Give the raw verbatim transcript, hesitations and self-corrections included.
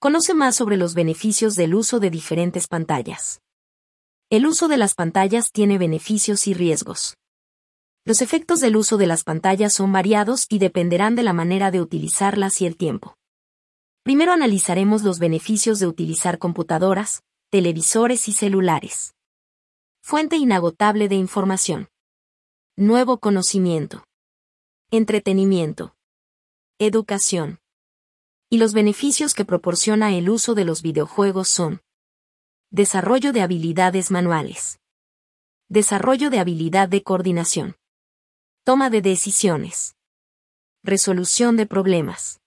Conoce más sobre los beneficios del uso de diferentes pantallas. El uso de las pantallas tiene beneficios y riesgos. Los efectos del uso de las pantallas son variados y dependerán de la manera de utilizarlas y el tiempo. Primero analizaremos los beneficios de utilizar computadoras, televisores y celulares. Fuente inagotable de información. Nuevo conocimiento. Entretenimiento. Educación. Y los beneficios que proporciona el uso de los videojuegos son: desarrollo de habilidades manuales. Desarrollo de habilidad de coordinación. Toma de decisiones. Resolución de problemas.